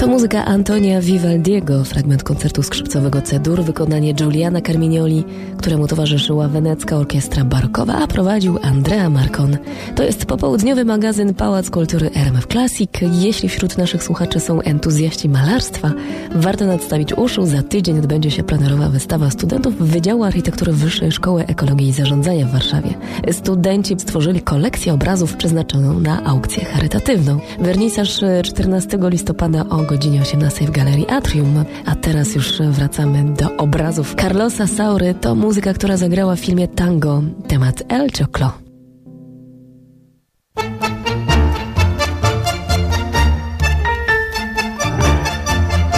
muzyka Antonia Vivaldiego, fragment koncertu skrzypcowego C-dur, wykonanie Giuliana Carmignoli, któremu towarzyszyła wenecka orkiestra barokowa, a prowadził Andrea Marcon. To jest popołudniowy magazyn Pałac Kultury RMF Classic. Jeśli wśród naszych słuchaczy są entuzjaści malarstwa, warto nadstawić uszu. Za tydzień odbędzie się plenerowa wystawa studentów Wydziału Architektury Wyższej Szkoły Ekologii i Zarządzania w Warszawie. Studenci stworzyli kolekcję obrazów przeznaczoną na aukcję charytatywną. Wernisaż 14 listopada o godzinie 18 w Galerii Atrium. A teraz już wracamy do obrazów Carlosa Saury. To muzyka, która zagrała w filmie Tango, temat El Choclo.